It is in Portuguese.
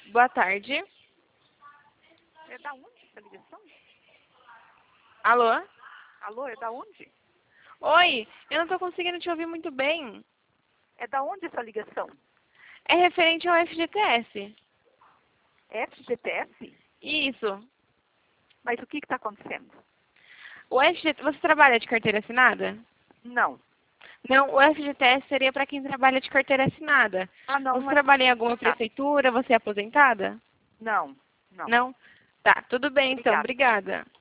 Boa tarde. É da onde essa ligação? Alô? Alô, é da onde? Oi, eu não estou conseguindo te ouvir muito bem. É da onde essa ligação? É referente ao FGTS. FGTS? Isso. Mas o que está acontecendo? O FGTS, você trabalha de carteira assinada? Não. Não, o FGTS seria para quem trabalha de carteira assinada. Ah, não. Você trabalha em alguma Tá. prefeitura? Você é aposentada? Não, não. Não? Tá, tudo bem então, Obrigada. obrigada.